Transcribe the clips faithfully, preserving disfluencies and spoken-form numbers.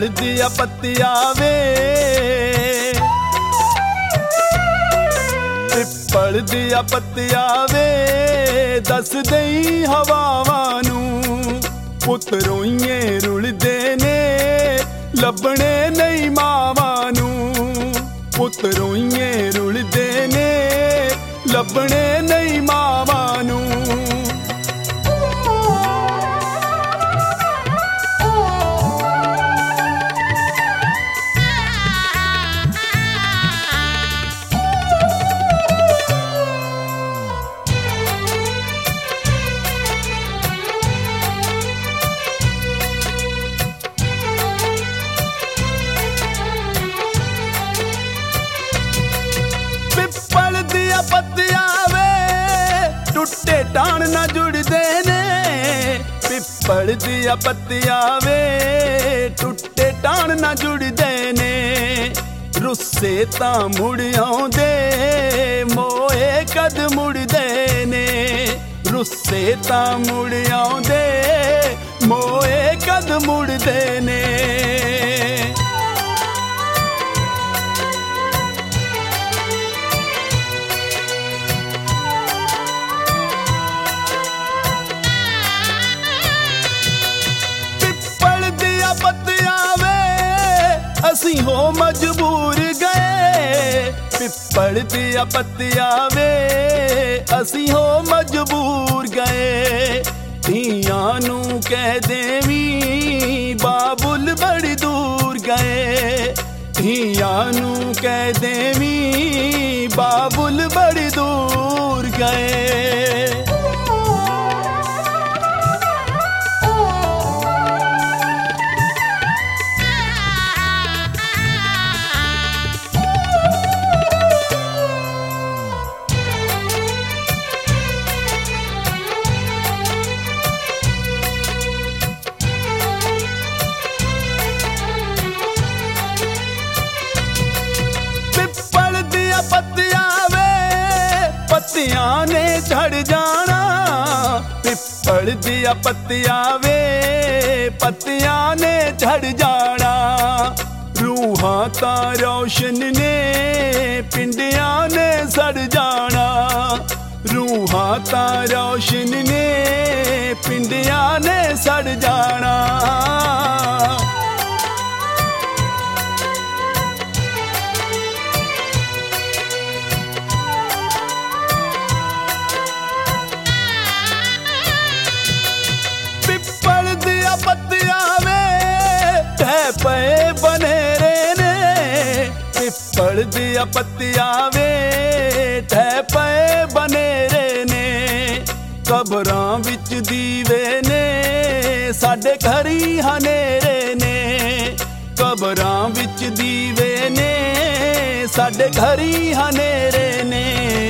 पिप्पल दिया पत्तियां वे, पिप्पल दिया पत्तियां वे दस दई हवावां नू, पुत रोइए रुलदे ने लभणे नहीं मावां नू, पुत रोइए रुलदे ने लभणे नहीं मावां नू। पत्तियां वे टुटे टाण ना जुड़दे ने, पिप्पल दिया पत्तियां वे टुटे टाण ना जुड़दे ने, रुस्से तां मुड़ आउंदे मोए कद मुड़दे ने, रुस्से तां मुड़ आउंदे मोए कद मुड़दे ने। असी हो मजबूर गए, पिप्पल दिया पत्तियां वे असी हो मजबूर गए, धियां नू कह देवी बाबुल बड़ी दूर गए, धियां नू कह देवी बाबुल बड़ी दूर गए। पत्तियां ने झड़ जाना, पिप्पल दिया पत्तियां वे पत्तियां ने झड़ जाना, रूहां तां रोशन ने पिंडियां ने सड़ जाना, रूहां तां रोशन ने पिंडियां ने सड़ जाना। पत्तियां वे ढह पे बनेरे ने, पिप्पल दिया पत्तियां वे ढह पे बनेरे ने, कबरां विच दीवे ने साडे घरी हनेरे ने, कबरां विच दीवे ने साडे घरी हनेरे ने।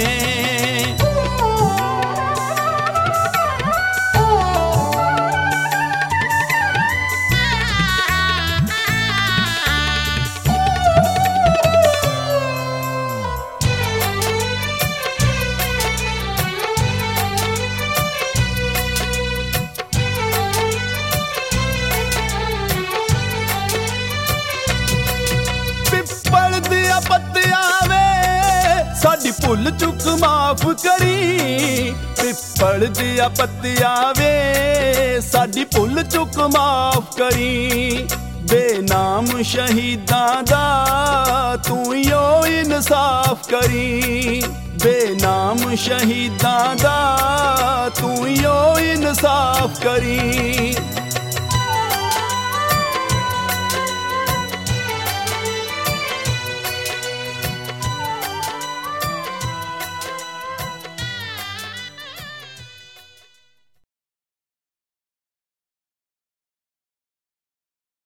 पत्तियां वे साडी भुल चुक माफ करी, पिप्पल दिया पत्तियां वे साडी भुल चुक माफ करी, बेनाम शहीदां दा तू यो इंसाफ करी, बेनाम शहीदां दा तू यो इंसाफ करी।